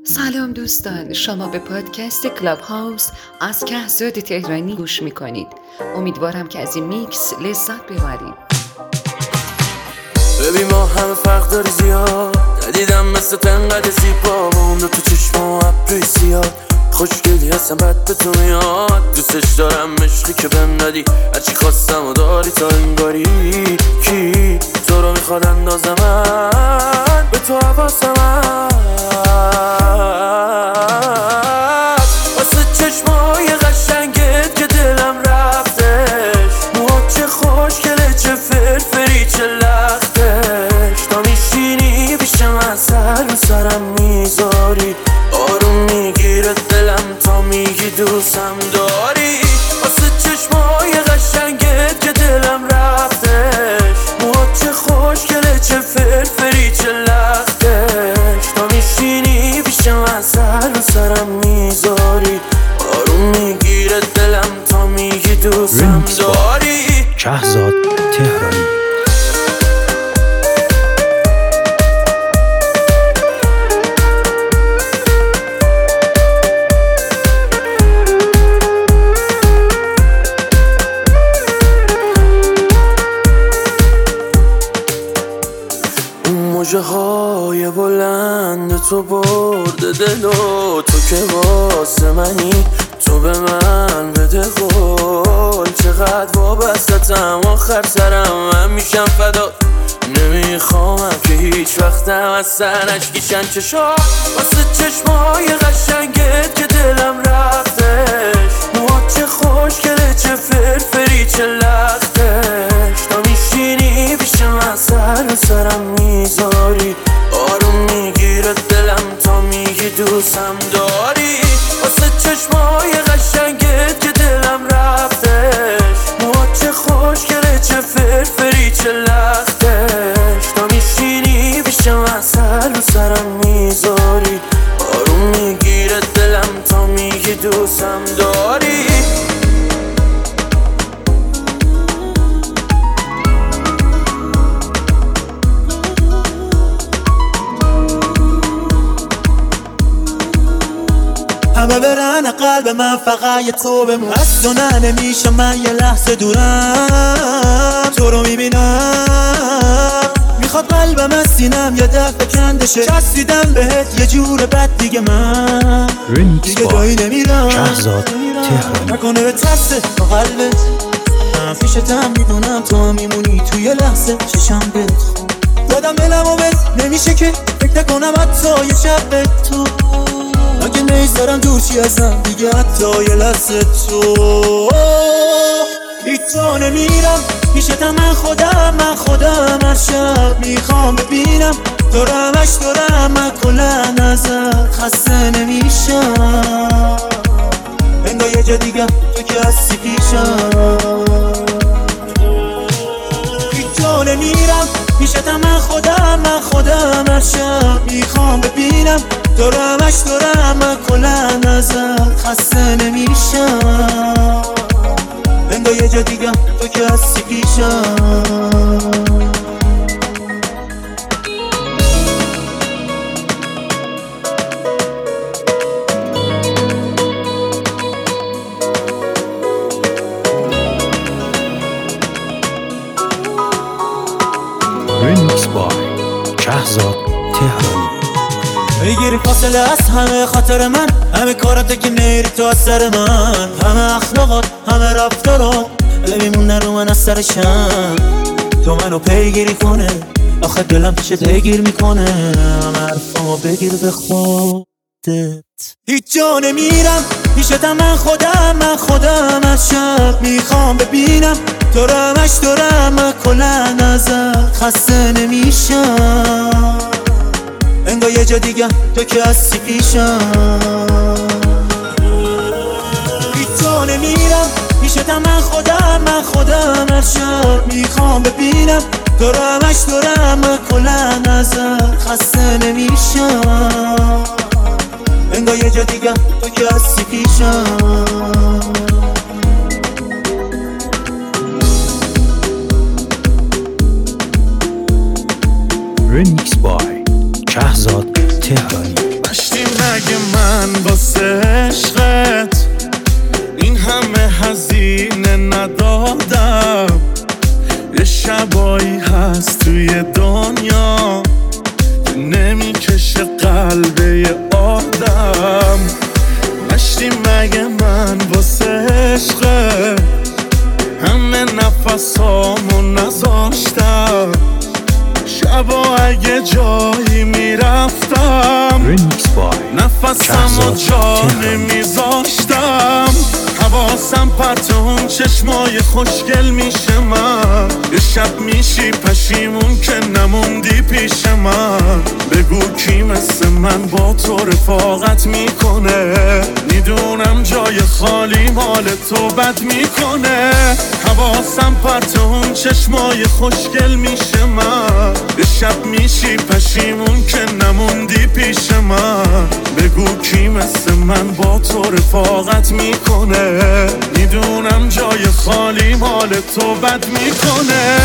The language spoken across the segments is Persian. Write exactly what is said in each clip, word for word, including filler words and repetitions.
سلام دوستان، شما به پادکست کلاب هاوس از کهزاد تهرانی گوش میکنید. امیدوارم که از این میکس لذت ببرید. ببین ما همه فرق داری زیاد، ندیدم مثل تنقد زیبا با اون دو تو چشم و ابروی سیاد. خوشگلی هستم بد به تو میاد، دوستش دارم عشقی که بهم دادی، هرچی خواستم و داری تا انگاری. کی تو رو میخواد اندازه من به تو حواسم هست، واسه چشمای قشنگت که دلم رفتش. موها چه خوشگله، چه فرفری، چه لختش. تا میشینی پیش من سر و سرم میذاری، آروم میگیره دلم تا میگی دوستم داری. واسه چشمای قشنگت که دلم رفتش. موها چه خوشگله، چه فرفری، چه لختش. تا میشینی پیش من سر و سرم میذاری، آروم میگیره دلم تا میگی دوستم داری. کهزاد تهرانی. موجه های بلند تو برده دل و تو که واسه منی، تو به من بده قول. چقدر وابستتم، آخر سرم من میشم فدا. نمیخوامم که هیچ وقتم از سر نشکیشن چشات، واسه چشمای قشنگت که دلم رفتش. موها چه خوشگله، چه فرفری، چه لختش. تا میشینی پیش من سر و سرم میذاری، آروم میگیره دلم تا میگی دوستم داری. واسه چشمای قشنگت که دلم رفتش. موها چه خوشگله، چه فرفری، چه لختش. تا میشینی پیش من سر و سرم میذاری، آروم میگیره دلم تا میگی دوستم داری. همه برن قلب من فقط یه تو بمون، از تو نه نمیشه من یه لحظه دورم. تو رو میبینم میخواد قلبم از سینم یه دفعه کندشه. چسبیدم بهت یه جور بد دیگه من دیگه جایی نمیرم. کهزاد تهرانی. نکنه به ترسه با قلبت، من پیشتم میدونم تو هم میمونی توی یه لحظه چشم بهت خون. دادم دلم و بهت نمیشه که فکر نکنم حتی یه شب به تو. اگه نیستارم دور چی ازم دیگه حتی یه لحظه تو. هیچ جا نمیرم پیشتم، من خودم من خودم هر شب میخوام ببینم تو رو همش دارم. من کلن ازت خسته نمیشم، انگار یه جا دیگه تو که هستی پیشم. هیچ جا نمیرم پیشتم، من خودم من خودم هر شب میخوام ببینم تو رو همش دارم. من کلن ازت خسته نمیشم، انگار یه جا دیگه تو که هستی پیشم. ریمیکس بای کهزاد تهرانی. بگیری فاصله از همه خاطر من، همه کارات که میری تو از سر من. همه اخلاقات، همه رفتارات بمیمونه رو من از سرشم. تو منو پیگیری کنه، آخه دلم پیشت پیگیر میکنه. همه حرفامو بگیر به خودت. هیچ جا نمیرم پیشتم، من خودم من خودم از شب میخوام ببینم تو رو همش دارم. من کلن ازت خسته نمیشم، انگار یه جا دیگه تو که هستی پیشم. هیچ جا نمیرم پیشتم، من خودم من خودم هر شب میخوام ببینم تو رو همش دارم. من کلن ازت خسته نمیشم، انگار یه جا دیگه تو که هستی پیشم. ریمیکس بای کهزاد تهرانی. مشتیم مگه من واسه عشقت این همه هزینه ندادم؟ یه شبایی هست توی دنیا که نمیکشه قلب یه آدم. نشتی مگه من واسه عشقت همه نفسامو نذاشتم؟ شبا اگه جایی میرفتم نفسمو جا نمیذاشتم. حواسم پرت اون چشمای خوشگل میشه من. یه شب میشی پشیمون که نموندی پیش من. بگو کی مثل من با تو رفاقت میکنه؟ میدونم جای خالی مال تو بد میکنه. حواسم پرت اون چشمای خوشگل میشه من. یه شب میشی پشیمون که نموندی پیش من. بگو کی مثل من با تو رفاقت میکنه؟ میدونم جای خالی مال تو بد میکنه.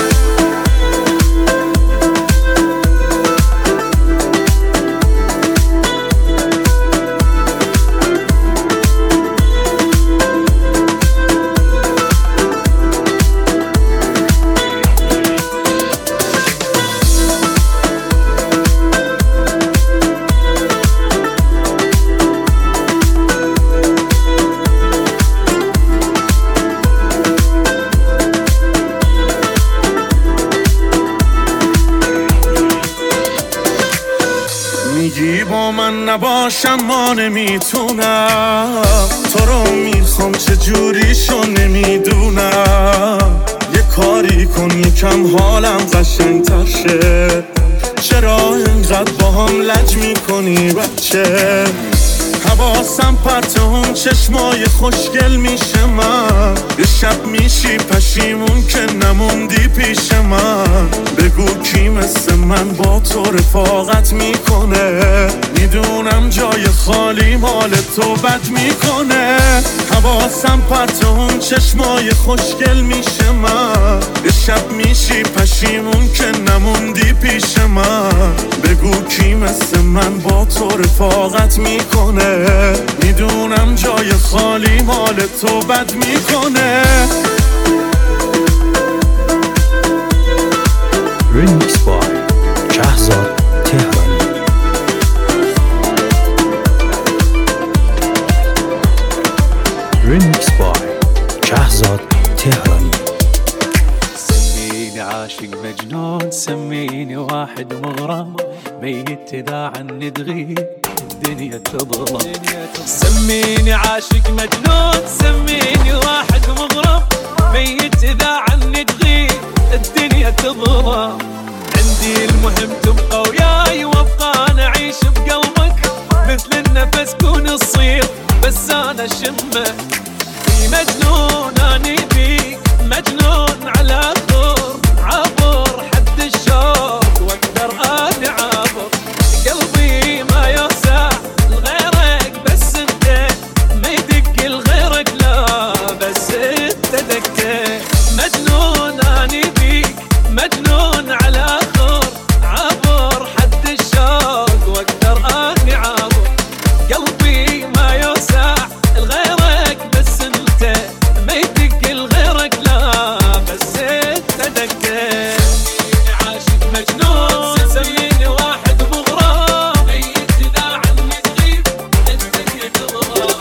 میگی با من نباشم ما نمیتونم. تو رو میخوام چجوریشو نمیدونم. یه کاری کن یکم حالم قشنگ‌تر شه. چرا اینقدر با هم لج میکنی بچه؟ حواسم پرت اون چشمای خوشگل میشه من. یه شب میشی پشیمون که نموندی پیش من. بگو کی مثل من با تو رفاقت میکنه؟ میدونم جای خالی مال تو بد میکنه. حواسم پرت اون چشمای خوشگل میشه من. یه شب میشی پشیمون که نموندی پیش من. بگو کی مثل من با تو رفاقت میکنه؟ میدونم جای خالی مال تو بد میکنه. Remix by شهزاد تهرانی. Remix by شهزاد تهرانی. سميني عاشق مجنون، سميني واحد مغرم، ميت إذا عني تغيب الدنيا تظلم. سميني عاشق مجنون، سميني واحد مغرم، ميت إذا عني تغيب الدنيا تظلم. عندي المهم تبقى وياي وابقى أنا أعيش بقلبك، مثل النفس كون الصيف بس أنا شمك. في مجنون أني بيك، مجنون على ثور، عبر حد الشوق واقدر أني عابر. قلبي ما يوسع لغيرك بس انت، ما يدق لغيرك لا بس انت دقيت. مجنون أني بيك، مجنون على ثور، عبر حد الشوق واقدر أني عابر. قلبي ما يوسع لغيرك بس انت، ما يدق لغيرك لا بس انت دقيت. سميني عاشق مجنون، سميني واحد مغرم، ميت اذا عني تغيب الدنيا تظلم.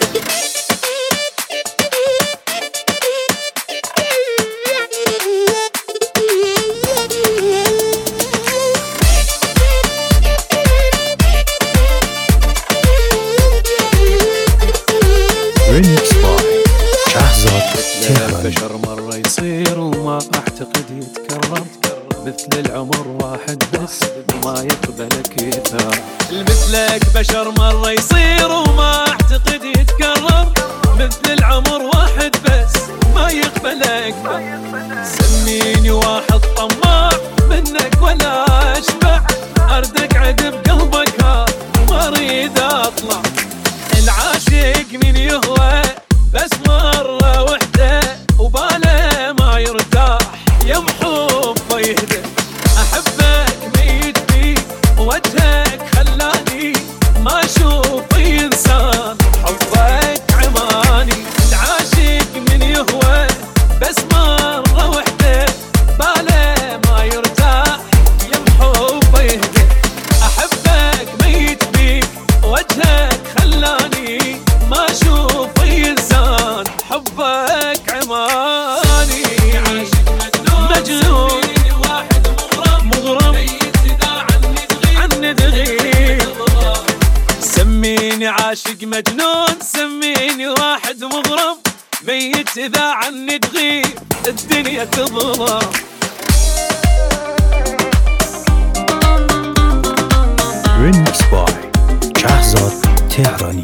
Remix by شهزاد تهراني. بشر مرة يصير وما أعتقد يتكرر، مثل العمر واحد بس ما يقبلك يثار. مثلك بشر مرة يصير وما أعتقد يتكرر، مثل العمر واحد بس ما يقبلك. سميني واحد طماع منك ولا أشبع، أردك عدب قلبك ها وما أريد أطلع. العاشق من يهوى بس مرة وحدة، وباله ما يرتاح يوم حبه يهدى. أحبك ميت بيك وجهك خلاني ما أشوف عاشق مجنون سميني واحد مغرم ميت إذا عني تغيب الدنيا تظلم. Remix by شهزاد تهرانی.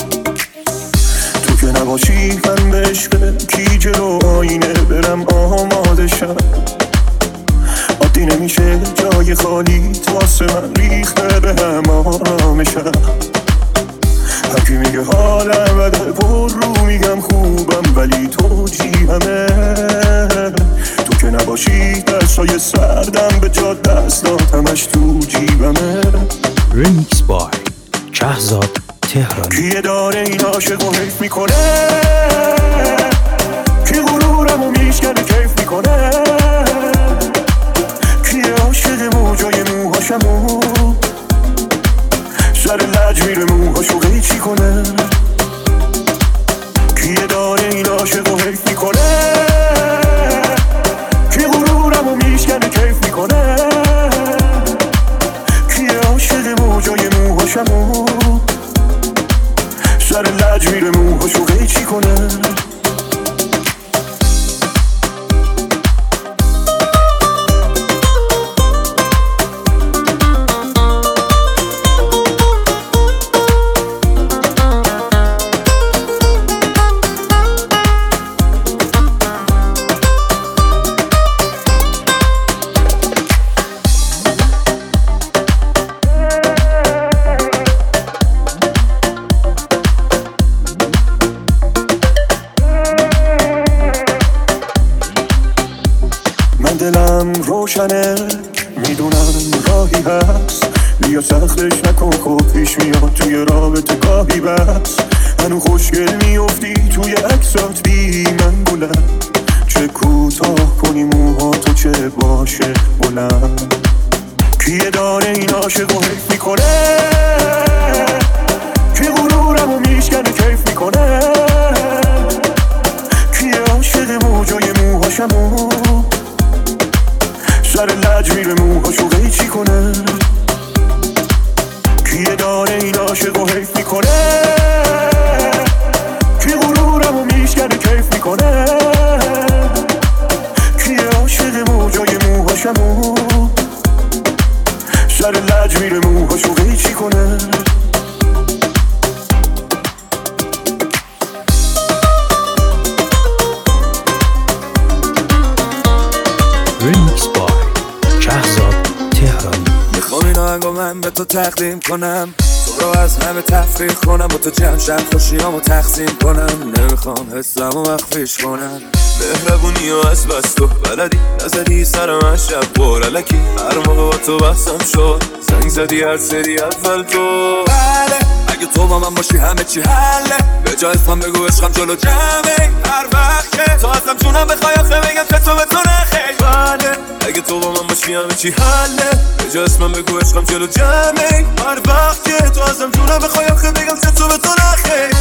تو که نباشی من به عشق کی جلو آینه برم آماده شم. عادی نمیشه جای خالی واسه من ریخته به هم آرامشم. هرکی میگه حالم بده پر رو میگم خوبم ولی تو جیبمه. تو که نباشی دستای سردم به جا دستاتمش تو جیبمه. Remix by شهزاد تهرانی. کیه داره این عاشق و حیف میکنه، کی غرورم و میشکنه کیف میکنه، کیه عاشق موجای موهاشمو سر لج میره موهاشو قیچی کنه. کیه داره این عاشق و حیف میکنه، کی غرورم و میشکنه کیف میکنه، کیه عاشق موجای موهاشمو سر لج میره موهاشو قیچی کنه. دلم روشنه میدونم راهی هست، بیا سختش نکن خب پیش میاد توی رابطه گاهی بس. هنو خوشگل میافتی توی عکسات بی من بلند، چه کوتاه کنی موها تو چه باشه بلند. کیه داره این عاشق و حیف میکنه، کی غرورم و میشکنه کیف میکنه، کیه عاشق موجای موهاشمو سر لج میره موهاشو قیچی کنه. کیه داره این عاشق و حیف میکنه، کی غرورم و میشکنه کیف میکنه، کیه عاشق موجای موهاشمو سر لج میره موهاشو قیچی کنه. Remix by شهزاد تهرانی. میخوام این آهنگو من به تو تقدیم کنم، تو رو از همه تفریح کنم، با تو جمع شم خوشیامو تقسیم کنم. نمیخوام حسمو مخفیش کنم، مهربونی و از بس تو بلدی نزدی سر من شب برالکی. هر موقع با تو بحثم شد زنگ زدی هر سری اول تو. بله اگه تو با من باشی همه چی حله، به جای اسمم بگو عشقم جلو جمعه. هر وقت که تو ازم جونم بخوای آخه بگم که تو به تو نخیل. بله اگه تو با من باشی همه چی حله، به جای اسمم بگو عشقم جلو جمعه. هر وقت که تو ازم جونم بخوای آخه بگم که تو به تو نخیل.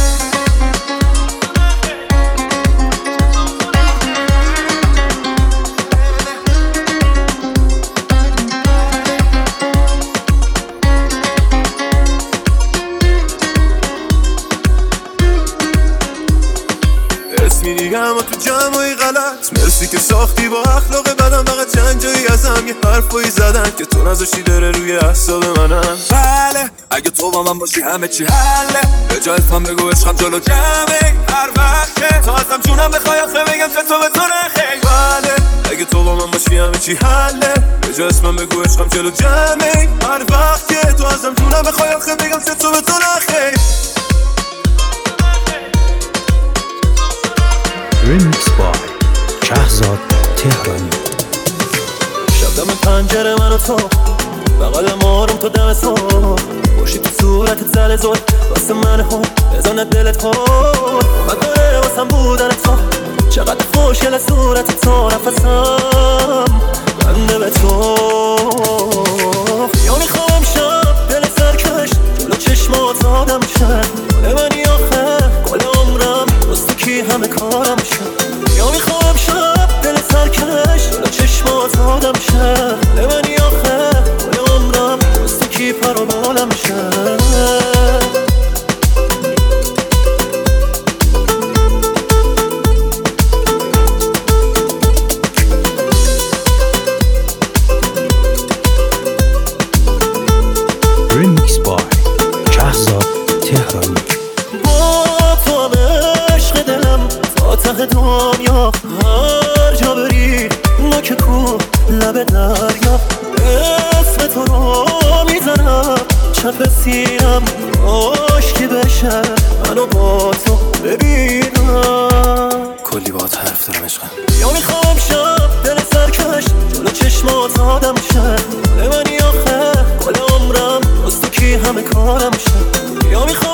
اسمی دیگه اما تو جمعی غلط، مرسی که ساختی با اخلاق بدم. فقط چند جایی ازم یه حرفایی زدن که تو نذاشتی داره روی اعصاب منم. بله اگه تو با من باشی همه چی حله، به جای اسمم بگو عشقم جلو جمعه. هر وقت که تو ازم جونم بخوای آخه بگم که تو به تو نخیل. بله اگه تو با من باشی همه چی حله، به جای اسمم بگو عشقم جلو جمعه. هر وقت که تو ازم جونم بخوای آخه بگم که تو به تو نخیل. Remix by شهزاد تهرانی. شب دم پنجره من و تو بغل مارم تو دم صبح، باشی تو صورتت زل زل واسه من خود بزانه دلت خود. من داره واسم بودن تو چقدر خوشگل صورت تو، نفسم بنده به تو. یا میخوام شب دل سرکش جلو چشمات آدم شد، گل منی آخه گل عمرم رسته کی همه کارم شد. یا میخوام شب دل سرکش جلو چشمات آدم شد، گل منی آخه گل عمرم رسته کی پر و بالم شد. کاش که بشه منو با تو ببینم. کلی باهات حرف دارم عشقم. یا میخوام شب دل سرکش جلو چشمات آدم شه، مال منی آخه کل عمرم راست تو کی همه کارم شه. یا میخوام